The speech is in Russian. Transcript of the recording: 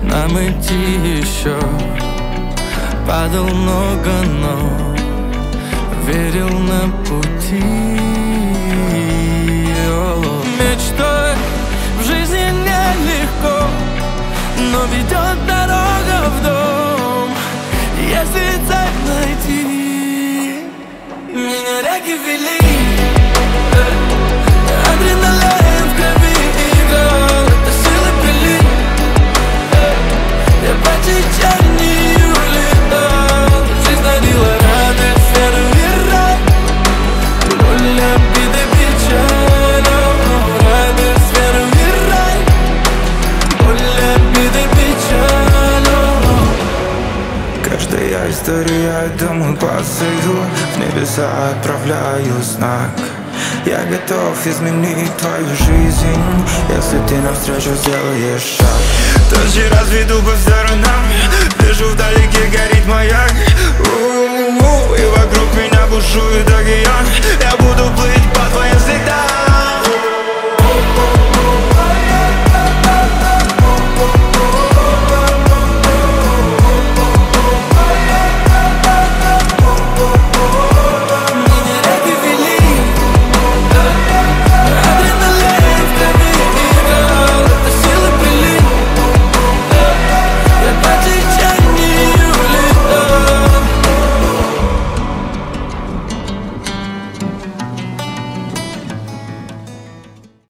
нам идти еще. Падал много, но верил на пути. Мечтой в жизни нелегко, но ведет дорога в дом. Если цель найти, меня реки вели. Адреналин в крови играл, это силы пили. Я по течению летал, жизнь дарила радость, веру и рай. Боль, обиды, печаль, радость, веру и рай. Боль, обиды, печаль. Каждая история, думаю, посылю в небеса, отправляю знак. Я готов изменить твою жизнь, если ты навстречу сделаешь шаг. Тучи разведу по сторонам, вижу вдалеке горит маяк. И вокруг меня бушует океан, я буду плыть по твоим следам.